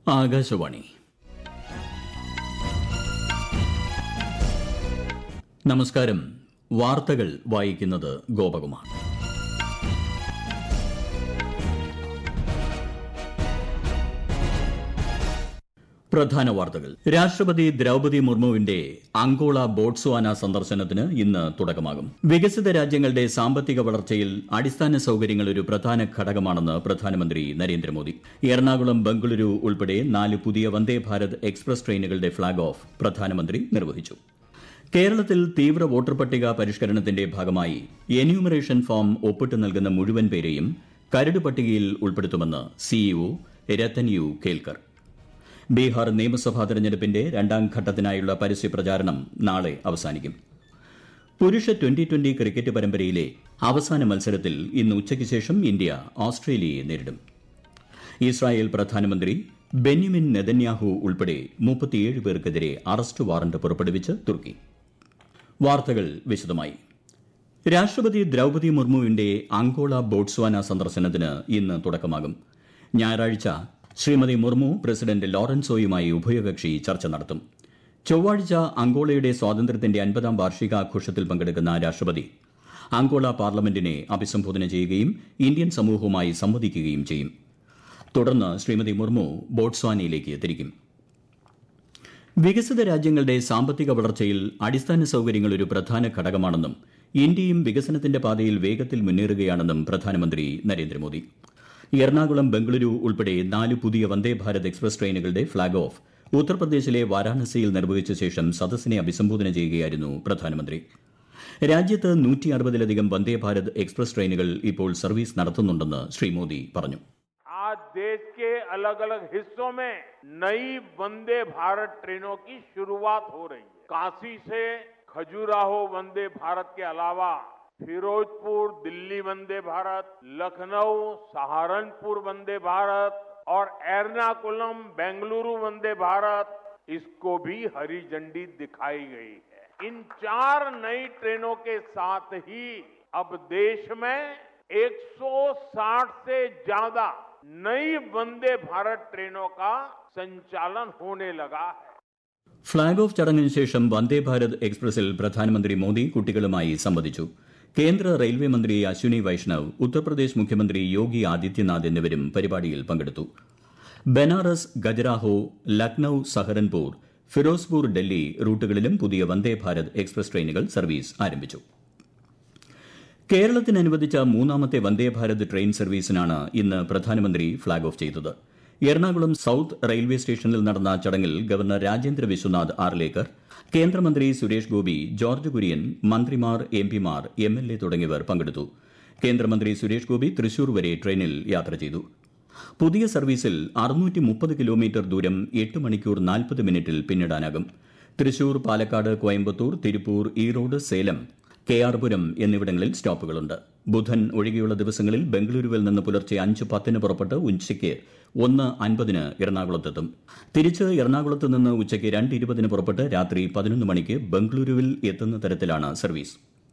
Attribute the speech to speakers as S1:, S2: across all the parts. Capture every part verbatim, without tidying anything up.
S1: ആകാശവാണി. നമസ്കാരം. വാർത്തകൾ വായിക്കുന്നത് ഗോപകുമാർ. പ്രധാന വാർത്തകൾ. രാഷ്ട്രപതി ദ്രൌപദി മുർമുവിന്റെ അങ്കോള ബോട്സ്വാന സന്ദർശനത്തിന് ഇന്ന് തുടക്കമാകും. വികസിത രാജ്യങ്ങളുടെ സാമ്പത്തിക വളർച്ചയിൽ അടിസ്ഥാന സൌകര്യങ്ങൾ ഒരു പ്രധാന ഘടകമാണെന്ന് പ്രധാനമന്ത്രി നരേന്ദ്രമോദി. എറണാകുളം ബംഗളൂരു ഉൾപ്പെടെ നാല് പുതിയ വന്ദേ ഭാരത് എക്സ്പ്രസ് ട്രെയിനുകളുടെ ഫ്ളാഗ് ഓഫ് പ്രധാനമന്ത്രി നിർവഹിച്ചു. കേരളത്തിൽ തീവ്ര വോട്ടർ പട്ടിക പരിഷ്കരണത്തിന്റെ ഭാഗമായി എന്യൂമറേഷൻ ഫോം ഒപ്പിട്ട് നൽകുന്ന മുഴുവൻ പേരെയും കരട് പട്ടികയിൽ ഉൾപ്പെടുത്തുമെന്ന് സിഇഒ രത്തൻ യു കേൽക്കർ. ബീഹാർ നിയമസഭാ തെരഞ്ഞെടുപ്പിന്റെ രണ്ടാം ഘട്ടത്തിനായുള്ള പരസ്യപ്രചാരണം നാളെ അവസാനിക്കും. പുരുഷ ട്വന്റി ട്വന്റി ക്രിക്കറ്റ് പരമ്പരയിലെ അവസാന മത്സരത്തിൽ ഇന്ന് ഉച്ചയ്ക്ക് ശേഷം ഇന്ത്യ ഓസ്ട്രേലിയയെ നേരിടും. ഇസ്രായേൽ പ്രധാനമന്ത്രി ബെന്യമിൻ നെതന്യാഹു ഉൾപ്പെടെ മുപ്പത്തിയേഴ് പേർക്കെതിരെ അറസ്റ്റ് വാറന്റ് പുറപ്പെടുവിച്ച് തുർക്കി. വാർത്തകൾ വിശദമായി. രാഷ്ട്രപതി ദ്രൌപദി മുർമുവിന്റെ അങ്കോള ബോട്സ്വാന സന്ദർശനത്തിന് ഇന്ന് തുടക്കമാകും. ഞായറാഴ്ച ശ്രീമതി മുർമു പ്രസിഡന്റ് ലോറൻസോയുമായി ഉഭയകക്ഷി ചർച്ച നടത്തും. ചൊവ്വാഴ്ച അങ്കോളയുടെ സ്വാതന്ത്ര്യത്തിന്റെ അൻപതാം വാർഷികാഘോഷത്തിൽ പങ്കെടുക്കുന്ന രാഷ്ട്രപതി അങ്കോള പാർലമെന്റിനെ അഭിസംബോധന ചെയ്യുകയും ഇന്ത്യൻ സമൂഹവുമായി സംവദിക്കുകയും ചെയ്യും. തുടർന്ന് ശ്രീമതി മുർമു ബോട്സ്വാനയിലേക്ക് തിരിക്കും. വികസിത രാജ്യങ്ങളുടെ സാമ്പത്തിക വളർച്ചയിൽ അടിസ്ഥാന സൌകര്യങ്ങൾ ഒരു പ്രധാന ഘടകമാണെന്നും ഇന്ത്യയും വികസനത്തിന്റെ പാതയിൽ വേഗത്തിൽ മുന്നേറുകയാണെന്നും പ്രധാനമന്ത്രി നരേന്ദ്രമോദി. എറണാകുളം ബംഗളൂരു ഉൾപ്പെടെ നാല് പുതിയ വന്ദേ ഭാരത് എക്സ്പ്രസ് ട്രെയിനുകളുടെ ഫ്ളാഗ് ഓഫ് ഉത്തർപ്രദേശിലെ വാരാണസിയിൽ നിർവഹിച്ച ശേഷം സദസ്സിനെ അഭിസംബോധന ചെയ്യുകയായിരുന്നു പ്രധാനമന്ത്രി. രാജ്യത്ത് നൂറ്റി അറുപതിലധികം വന്ദേ ഭാരത് എക്സ്പ്രസ് ട്രെയിനുകൾ ഇപ്പോൾ സർവീസ് നടത്തുന്നുണ്ടെന്ന് ശ്രീ മോദി പറഞ്ഞു.
S2: आज देश के अलग अलग हिस्सों में नई वंदे भारत ट्रेनों की शुरुआत हो रही है. काशी से खजुराहो वंदे भारत के अलावा फिरोजपुर दिल्ली वंदे भारत, लखनऊ सहारनपुर वंदे भारत और एर्नाकुलम बेंगलुरु वंदे भारत, इसको भी हरी झंडी दिखाई गई है. इन चार नई ट्रेनों के साथ ही अब देश में एक सौ साठ से ज्यादा नई वंदे भारत ट्रेनों का संचालन होने लगा है.
S1: ഫ്ളാഗ് ഓഫ് ചടങ്ങിന് ശേഷം വന്ദേ ഭാരത് എക്സ്പ്രസിൽ പ്രധാനമന്ത്രി മോദി കുട്ടികളുമായി സംവദിച്ചു. കേന്ദ്ര റെയിൽവേ മന്ത്രി അശ്വിനി വൈഷ്ണവ്, ഉത്തർപ്രദേശ് മുഖ്യമന്ത്രി യോഗി ആദിത്യനാഥ് എന്നിവരും പരിപാടിയിൽ പങ്കെടുത്തു. ബനാറസ്, ഖജുരാഹോ, ലക്നൌ സഹറൻപൂർ, ഫിറോസ്പൂർ ഡൽഹി റൂട്ടുകളിലും പുതിയ വന്ദേ ഭാരത് എക്സ്പ്രസ് ട്രെയിനുകൾ സർവീസ് ആരംഭിച്ചു. കേരളത്തിന് അനുവദിച്ച മൂന്നാമത്തെ വന്ദേ ഭാരത് ട്രെയിൻ സർവീസിനാണ് ഇന്ന് പ്രധാനമന്ത്രി ഫ്ളാഗ് ഓഫ് ചെയ്തത്. എറണാകുളം സൌത്ത് റെയിൽവേ സ്റ്റേഷനിൽ നടന്ന ചടങ്ങിൽ ഗവർണർ രാജേന്ദ്ര വിശ്വനാഥ് ആർലേക്കർ, കേന്ദ്രമന്ത്രി സുരേഷ് ഗോപി, ജോർജ് കുര്യൻ, മന്ത്രിമാർ, എംപിമാർ, എംഎൽഎ തുടങ്ങിയവർ പങ്കെടുത്തു. കേന്ദ്രമന്ത്രി സുരേഷ് ഗോപി തൃശൂർ വരെ ട്രെയിനിൽ യാത്ര ചെയ്തു. പുതിയ സർവീസിൽ അറുന്നൂറ്റി മുപ്പത് കിലോമീറ്റർ ദൂരം എട്ട് മണിക്കൂർ നാൽപ്പത് മിനിറ്റിൽ പിന്നിടാനാകും. തൃശൂർ, പാലക്കാട്, കോയമ്പത്തൂർ, തിരുപ്പൂർ, ഈറോഡ്, സേലം, കെ ആർ പുരം എന്നിവിടങ്ങളിൽ സ്റ്റോപ്പുകളുണ്ട്. ബുധൻ ഒഴികെയുള്ള ദിവസങ്ങളിൽ ബംഗളൂരുവിൽ നിന്ന് പുലർച്ചെ അഞ്ച് പത്തിന് പുറപ്പെട്ട് ഉച്ചയ്ക്ക് ഒന്ന് അൻപതിന് എറണാകുളത്തെത്തും. തിരിച്ച് എറണാകുളത്ത് നിന്ന് ഉച്ചയ്ക്ക് രണ്ട് ഇരുപതിന് പുറപ്പെട്ട് രാത്രി പതിനൊന്ന് മണിക്ക് ബംഗളൂരുവിൽ എത്തുന്ന തരത്തിലാണ് സർവീസ്.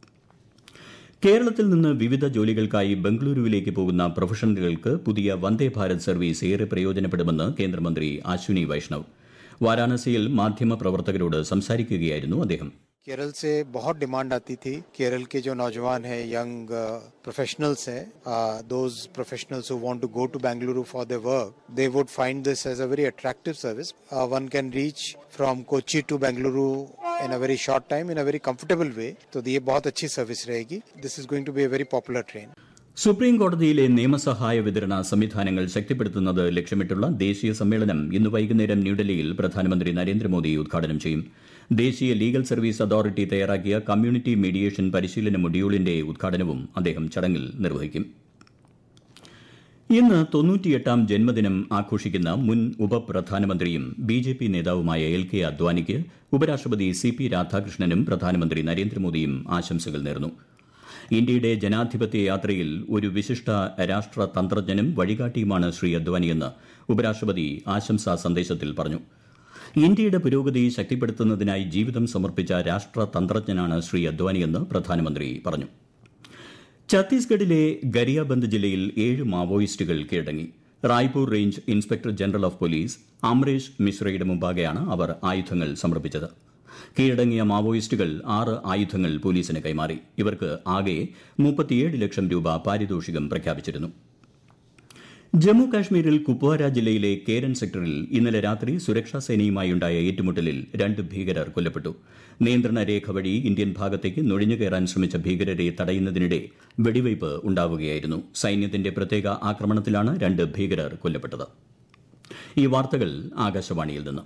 S1: കേരളത്തിൽ നിന്ന് വിവിധ ജോലികൾക്കായി ബംഗളൂരുവിലേക്ക് പോകുന്ന പ്രൊഫഷണലുകൾക്ക് പുതിയ വന്ദേ ഭാരത് സർവീസ് ഏറെ പ്രയോജനപ്പെടുമെന്ന് കേന്ദ്രമന്ത്രി അശ്വിനി വൈഷ്ണവ്. വാരാണസിയിൽ മാധ്യമപ്രവർത്തകരോട് സംസാരിക്കുകയായിരുന്നു അദ്ദേഹം.
S3: केरल से बहुत डिमांड आती थी. केरल के जो नौजवान हैं, यंग प्रोफेशनल्स हैं, those professionals who want to go to Bengaluru for their work, they would find this as a very attractive service. One can reach from Kochi to Bengaluru in a very short time, in a very comfortable way. तो ये बहुत अच्छी service रहेगी. This is going to be a very popular train.
S1: Supreme കോടതിയിലെ നിയമസഹായ വിതരണ സംവിധാനങ്ങൾ ശക്തിപ്പെടുത്തുന്നത് ലക്ഷ്യമിട്ടുള്ള ദേശീയ സമ്മേളനം ഇന്ന് വൈകുന്നേരം ന്യൂഡൽഹിയിൽ പ്രധാനമന്ത്രി നരേന്ദ്രമോദി ഉദ്ഘാടനം ചെയ്യും. ദേശീയ ലീഗൽ സർവീസ് അതോറിറ്റി തയ്യാറാക്കിയ കമ്മ്യൂണിറ്റി മീഡിയേഷൻ പരിശീലന മൊഡ്യൂളിന്റെ ഉദ്ഘാടനവും അദ്ദേഹം ചടങ്ങിൽ നിർവഹിക്കും. ഇന്ന് തൊണ്ണൂറ്റിയെട്ടാം ജന്മദിനം ആഘോഷിക്കുന്ന മുൻ ഉപപ്രധാനമന്ത്രിയും ബി ജെ പി നേതാവുമായ എൽ കെ അദ്വാനിക്ക് ഉപരാഷ്ട്രപതി സി പി രാധാകൃഷ്ണനും പ്രധാനമന്ത്രി നരേന്ദ്രമോദിയും ആശംസകൾ നേർന്നു. ഇന്ത്യയുടെ ജനാധിപത്യ യാത്രയിൽ ഒരു വിശിഷ്ട രാഷ്ട്ര തന്ത്രജ്ഞനും വഴികാട്ടിയുമാണ് ശ്രീ അദ്വാനിയെന്ന് ഉപരാഷ്ട്രപതി ആശംസാ സന്ദേശത്തിൽ പറഞ്ഞു. ഇന്ത്യയുടെ പുരോഗതി ശക്തിപ്പെടുത്തുന്നതിനായി ജീവിതം സമർപ്പിച്ച രാഷ്ട്ര തന്ത്രജ്ഞനാണ് ശ്രീ അദ്വാനിയെന്ന് പ്രധാനമന്ത്രി പറഞ്ഞു. ഛത്തീസ്ഗഡിലെ ഗരിയാബന്ദ് ജില്ലയിൽ ഏഴ് മാവോയിസ്റ്റുകൾ കീഴടങ്ങി. Raipur range inspector general of police Amaresh മിശ്രയുടെ മുമ്പാകെയാണ് അവർ ആയുധങ്ങൾ സമർപ്പിച്ചത്. കീഴടങ്ങിയ മാവോയിസ്റ്റുകൾ ആറ് ആയുധങ്ങൾ പോലീസിന് കൈമാറി. ഇവർക്ക് ആകെ മുപ്പത്തിയേഴ് ലക്ഷം രൂപ പാരിതോഷികം പ്രഖ്യാപിച്ചിരുന്നു. ജമ്മു കാശ്മീരിൽ കുപ്വാര ജില്ലയിലെ കേരൻ സെക്ടറിൽ ഇന്നലെ രാത്രി സുരക്ഷാ സേനയുമായുണ്ടായ ഏറ്റുമുട്ടലിൽ രണ്ട് ഭീകരർ കൊല്ലപ്പെട്ടു. നിയന്ത്രണ രേഖ വഴി ഇന്ത്യൻ ഭാഗത്തേക്ക് നുഴഞ്ഞുകയറാൻ ശ്രമിച്ച ഭീകരരെ തടയുന്നതിനിടെ വെടിവയ്പ് ഉണ്ടാവുകയായിരുന്നു. സൈന്യത്തിന്റെ പ്രത്യേക ആക്രമണത്തിലാണ് രണ്ട് ഭീകരർ കൊല്ലപ്പെട്ടത്. ഈ വാർത്തകൾ ആകാശവാണിയിൽ നിന്ന്.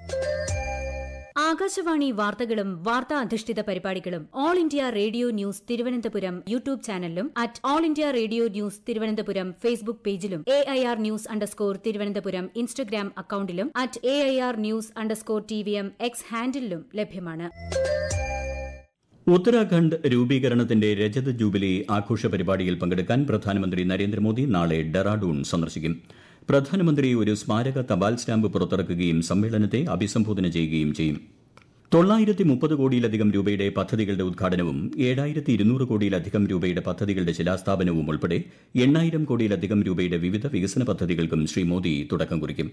S4: ആകാശവാണി വാർത്തകളും വാർത്താ അധിഷ്ഠിത പരിപാടികളും all India radio news Thiruvananthapuram YouTube ചാനലിലും at all India radio news Thiruvananthapuram Facebook പേജിലും A I R news underscore Thiruvananthapuram Instagram അക്കൌണ്ടിലും at A I R news underscore T V M X ഹാൻഡിലും ലഭ്യമാണ്.
S1: ഉത്തരാഖണ്ഡ് രൂപീകരണത്തിന്റെ രജത ജൂബിലി ആഘോഷ പരിപാടിയിൽ പങ്കെടുക്കാൻ പ്രധാനമന്ത്രി നരേന്ദ്രമോദി നാളെ ഡെറാഡൂൺ സന്ദർശിക്കും. പ്രധാനമന്ത്രി ഒരു സ്മാരക തപാൽ സ്റ്റാമ്പ് പുറത്തിറക്കുകയും സമ്മേളനത്തെ അഭിസംബോധന ചെയ്യുകയും ചെയ്യും. തൊള്ളായിരത്തി മുപ്പത് കോടിയിലധികം രൂപയുടെ പദ്ധതികളുടെ ഉദ്ഘാടനവും ഏഴായിരത്തി ഇരുന്നൂറ് കോടിയിലധികം രൂപയുടെ പദ്ധതികളുടെ ശിലാസ്ഥാപനവും ഉൾപ്പെടെ എണ്ണായിരം കോടിയിലധികം രൂപയുടെ വിവിധ വികസന പദ്ധതികൾക്കും ശ്രീ മോദി തുടക്കം കുറിക്കും.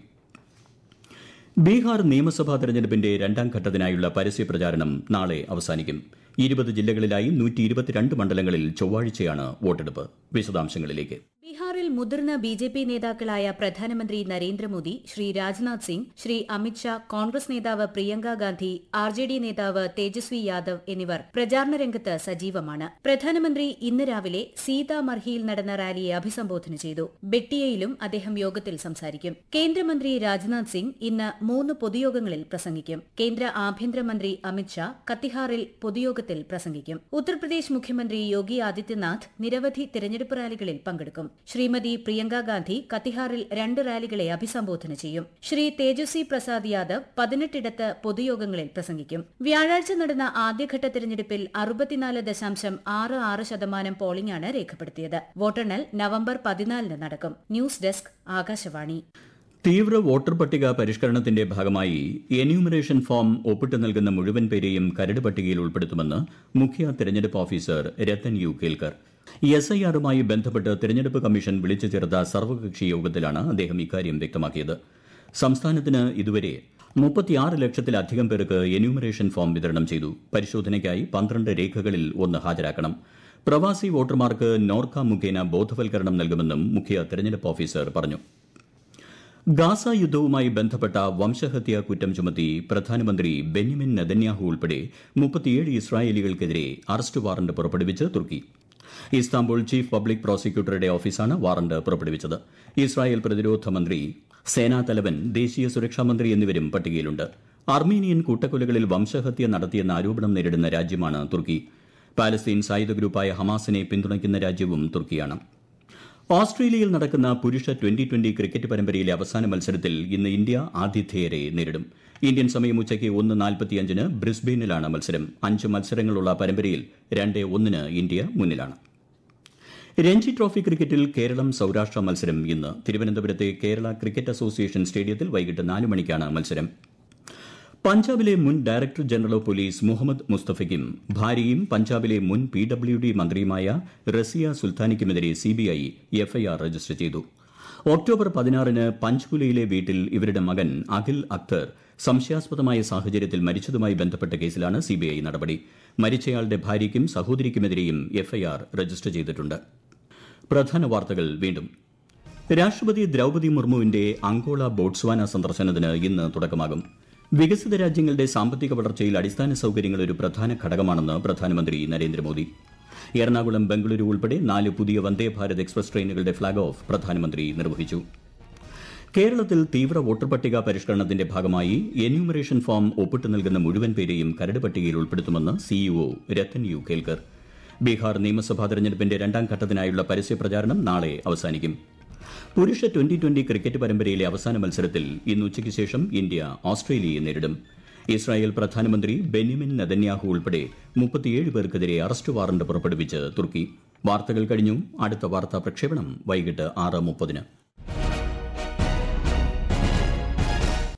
S1: ബീഹാർ നിയമസഭാ തെരഞ്ഞെടുപ്പിന്റെ രണ്ടാം ഘട്ടത്തിനായുള്ള പരസ്യ പ്രചാരണം നാളെ അവസാനിക്കും. ഇരുപത് ജില്ലകളിലായി നൂറ്റി ഇരുപത്തിരണ്ട് മണ്ഡലങ്ങളിൽ ചൊവ്വാഴ്ചയാണ് വോട്ടെടുപ്പ്. വിശദാംശങ്ങളിലേക്ക്.
S4: ബീഹാറിൽ മുതിർന്ന ബി ജെ പി നേതാക്കളായ പ്രധാനമന്ത്രി നരേന്ദ്രമോദി, ശ്രീ രാജ്നാഥ് സിംഗ്, ശ്രീ അമിത്ഷാ, കോൺഗ്രസ് നേതാവ് Priyanka Gandhi, R J D നേതാവ് തേജസ്വി യാദവ് എന്നിവർ പ്രചാരണ രംഗത്ത് സജീവമാണ്. പ്രധാനമന്ത്രി ഇന്ന് രാവിലെ സീതാമർഹിയിൽ നടന്ന റാലിയെ അഭിസംബോധന ചെയ്തു. ബെട്ടിയയിലും അദ്ദേഹം യോഗത്തിൽ സംസാരിക്കും. കേന്ദ്രമന്ത്രി രാജ്നാഥ് സിംഗ് ഇന്ന് മൂന്ന് പൊതുയോഗങ്ങളിൽ പ്രസംഗിക്കും. കേന്ദ്ര ആഭ്യന്തരമന്ത്രി അമിത്ഷാ കത്തിഹാറിൽ പൊതുയോഗത്തിൽ പ്രസംഗിക്കും. ഉത്തർപ്രദേശ് മുഖ്യമന്ത്രി യോഗി ആദിത്യനാഥ് നിരവധി തെരഞ്ഞെടുപ്പ് റാലികളിൽ പങ്കെടുക്കും. ശ്രീമതി പ്രിയങ്ക ഗാന്ധി കത്തിഹാറിൽ രണ്ട് റാലികളെ അഭിസംബോധന ചെയ്യും. ശ്രീ തേജസ്വി പ്രസാദ് യാദവ് പതിനെട്ടിടത്ത് പൊതുയോഗങ്ങളിൽ പ്രസംഗിക്കും. വ്യാഴാഴ്ച നടന്ന ആദ്യഘട്ട തെരഞ്ഞെടുപ്പിൽ അറുപത്തിനാല് ദശാംശം ആറ് ആറ് ശതമാനം പോളിംഗാണ് രേഖപ്പെടുത്തിയത്. വോട്ടെണ്ണൽ നവംബർ പതിനാലിന് നടക്കും. News desk Akashvani.
S1: തീവ്ര വോട്ടർ പട്ടിക പരിഷ്കരണത്തിന്റെ ഭാഗമായി എന്യൂമറേഷൻ ഫോം ഒപ്പിട്ട് നൽകുന്ന മുഴുവൻ പേരെയും കരട് പട്ടികയിൽ ഉൾപ്പെടുത്തുമെന്ന് മുഖ്യ തെരഞ്ഞെടുപ്പ് officer Rathan U Kelkar. S I ആറുമായി ബന്ധപ്പെട്ട് തെരഞ്ഞെടുപ്പ് കമ്മീഷൻ വിളിച്ചു ചേർത്ത സർവകക്ഷി യോഗത്തിലാണ് അദ്ദേഹം ഇക്കാര്യം വ്യക്തമാക്കിയത്. സംസ്ഥാനത്തിന് ഇതുവരെ മുപ്പത്തിയാറ് ലക്ഷത്തിലധികം പേർക്ക് എന്യൂമറേഷൻ ഫോം വിതരണം ചെയ്തു. പരിശോധനയ്ക്കായി പന്ത്രണ്ട് രേഖകളിൽ ഒന്ന് ഹാജരാക്കണം. പ്രവാസി വോട്ടർമാർക്ക് നോർക്ക മുഖേന ബോധവൽക്കരണം നൽകുമെന്നും മുഖ്യ തെരഞ്ഞെടുപ്പ് ഓഫീസർ പറഞ്ഞു. ഗാസ യുദ്ധവുമായി ബന്ധപ്പെട്ട വംശഹത്യാ കുറ്റം ചുമത്തി പ്രധാനമന്ത്രി ബെന്യമിൻ നെതന്യാഹു ഉൾപ്പെടെ മുപ്പത്തിയേഴ് ഇസ്രായേലികൾക്കെതിരെ അറസ്റ്റ് വാറന്റ് പുറപ്പെടുവിച്ച് തുർക്കി. ഇസ്താംബുൾ ചീഫ് പബ്ലിക് പ്രോസിക്യൂട്ടറുടെ ഓഫീസാണ് വാറന്റ് പുറപ്പെടുവിച്ചത്. ഇസ്രായേൽ പ്രതിരോധ മന്ത്രി, സേനാതലവൻ, ദേശീയ സുരക്ഷാ മന്ത്രി എന്നിവരും പട്ടികയിലുണ്ട്. അർമീനിയൻ കൂട്ടക്കൊലകളിൽ വംശഹത്യ നടത്തിയെന്ന ആരോപണം നേരിടുന്ന രാജ്യമാണ് തുർക്കി. പാലസ്തീൻ സായുധ ഗ്രൂപ്പായ ഹമാസിനെ പിന്തുണയ്ക്കുന്ന രാജ്യവും തുർക്കിയാണ്. ഓസ്ട്രേലിയയിൽ നടക്കുന്ന പുരുഷ ട്വന്റി ട്വന്റി ക്രിക്കറ്റ് പരമ്പരയിലെ അവസാന മത്സരത്തിൽ ഇന്ന് ഇന്ത്യ ആതിഥേയരെ നേരിടും. ഇന്ത്യൻ സമയം ഉച്ചയ്ക്ക് ഒന്ന് നാൽപ്പത്തിയഞ്ചിന് ബ്രിസ്ബെയിനിലാണ് മത്സരം. അഞ്ച് മത്സരങ്ങളുള്ള പരമ്പരയിൽ രണ്ട് ഒന്നിന് ഇന്ത്യ മുന്നിലാണ്. രഞ്ജി ട്രോഫി ക്രിക്കറ്റിൽ കേരളം സൌരാഷ്ട്ര മത്സരം ഇന്ന്. തിരുവനന്തപുരത്തെ കേരള ക്രിക്കറ്റ് അസോസിയേഷൻ സ്റ്റേഡിയത്തിൽ വൈകിട്ട് നാല് മണിക്കാണ് മത്സരം. പഞ്ചാബിലെ മുൻ director general of police Muhammad മുസ്തഫയ്ക്കും ഭാര്യയും പഞ്ചാബിലെ മുൻ പി ഡബ്ല്യു ഡി മന്ത്രിയുമായ റസിയ സുൽത്താനിക്കുമെതിരെ സിബിഐ എഫ്ഐആർ രജിസ്റ്റർ ചെയ്തു. ഒക്ടോബർ പതിനാറിന് പഞ്ച്കുലയിലെ വീട്ടിൽ ഇവരുടെ മകൻ അഖിൽ അക്തർ സംശയാസ്പദമായ സാഹചര്യത്തിൽ മരിച്ചതുമായി ബന്ധപ്പെട്ട കേസിലാണ് സിബിഐ നടപടി. മരിച്ചയാളുടെ ഭാര്യയ്ക്കും സഹോദരിക്കുമെതിരെയും എഫ്ഐആർ രജിസ്റ്റർ ചെയ്തിട്ടുണ്ട്. പ്രധാന വാർത്തകൾ വീണ്ടും. രാഷ്ട്രപതി ദ്രൌപദി മുർമുവിന്റെ അങ്കോള ബോട്സ്വാന സന്ദർശനത്തിന് ഇന്ന് തുടക്കമാകും. വികസിത രാജ്യങ്ങളുടെ സാമ്പത്തിക വളർച്ചയിൽ അടിസ്ഥാന സൌകര്യങ്ങൾ ഒരു പ്രധാന ഘടകമാണെന്ന് പ്രധാനമന്ത്രി നരേന്ദ്രമോദി. എറണാകുളം, ബംഗളൂരു ഉൾപ്പെടെ നാല് പുതിയ വന്ദേ ഭാരത് എക്സ്പ്രസ് ട്രെയിനുകളുടെ ഫ്ളാഗ് ഓഫ് പ്രധാനമന്ത്രി നിർവഹിച്ചു. കേരളത്തിൽ തീവ്ര വോട്ടർ പട്ടിക പരിഷ്കരണത്തിന്റെ ഭാഗമായി എന്യൂമറേഷൻ ഫോം ഒപ്പിട്ട് നൽകുന്ന മുഴുവൻ പേരെയും കരട് പട്ടികയിൽ ഉൾപ്പെടുത്തുമെന്ന് സിഇഒ രത്തൻ യു കേൽക്കർ. ബീഹാർ നിയമസഭാ തെരഞ്ഞെടുപ്പിന്റെ രണ്ടാം ഘട്ടത്തിനായുള്ള പരസ്യ പ്രചാരണം നാളെ അവസാനിക്കും. പുരുഷ ട്വന്റി ട്വന്റി ക്രിക്കറ്റ് പരമ്പരയിലെ അവസാന മത്സരത്തിൽ ഇന്ന് ഉച്ചയ്ക്ക് ശേഷം ഇന്ത്യ ഓസ്ട്രേലിയയെ നേരിടും. ഇസ്രായേൽ പ്രധാനമന്ത്രി ബെന്യമിൻ നെതന്യാഹു ഉൾപ്പെടെ മുപ്പത്തിയേഴ് പേർക്കെതിരെ അറസ്റ്റ് വാറന്റ് പുറപ്പെടുവിച്ച് തുർക്കി. വാർത്തകൾ കഴിഞ്ഞു. അടുത്ത വാർത്താ പ്രക്ഷേപണം വൈകിട്ട് ആറ് മുപ്പതിന്.